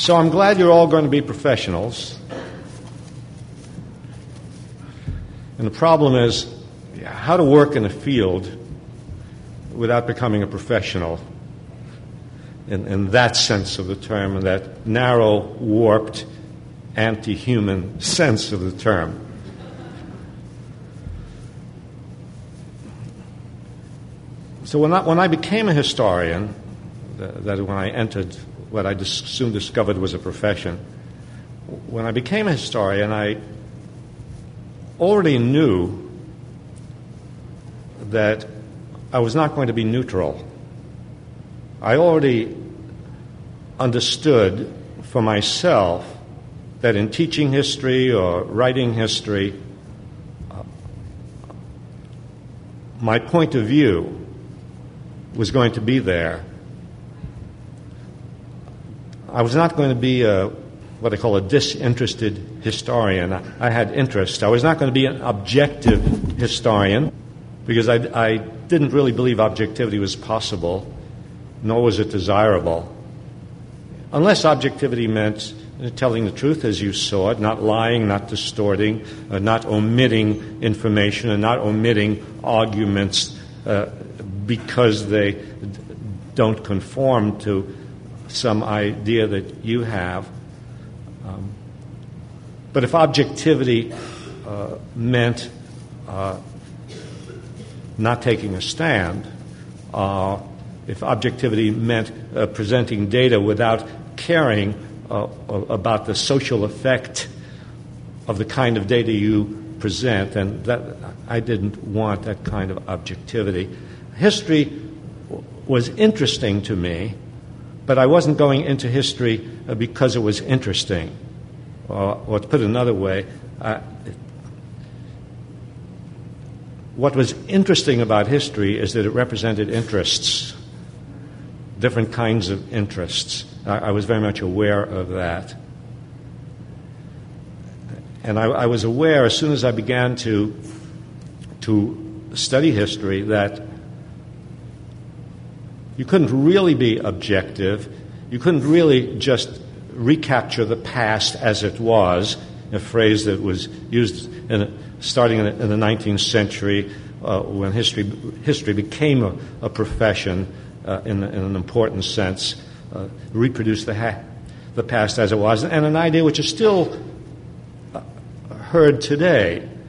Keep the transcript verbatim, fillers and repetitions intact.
So I'm glad you're all going to be professionals. And the problem is how to work in a field without becoming a professional in, in that sense of the term, in that narrow, warped, anti-human sense of the term. So when I, when I became a historian, that, that when I entered what I dis- soon discovered was a profession, when I became a historian, I already knew that I was not going to be neutral. I already understood for myself that in teaching history or writing history, uh, my point of view was going to be there. I was not going to be a, what I call a disinterested historian. I, I had interest. I was not going to be an objective historian because I, I didn't really believe objectivity was possible, nor was it desirable. Unless objectivity meant telling the truth as you saw it, not lying, not distorting, uh, not omitting information, and not omitting arguments uh, because they d- don't conform to some idea that you have. Um, but if objectivity uh, meant uh, not taking a stand, uh, if objectivity meant uh, presenting data without caring uh, about the social effect of the kind of data you present, and that I didn't want that kind of objectivity. History w- was interesting to me, but I wasn't going into history uh, because it was interesting. Uh, or to put it another way, uh, what was interesting about history is that it represented interests, different kinds of interests. I, I was very much aware of that. And I, I was aware as soon as I began to, to study history that you couldn't really be objective. You couldn't really just recapture the past as it was, a phrase that was used in a, starting in the, in the nineteenth century uh, when history history became a, a profession uh, in, in an important sense, uh, reproduce the, ha- the past as it was, and an idea which is still uh, heard today.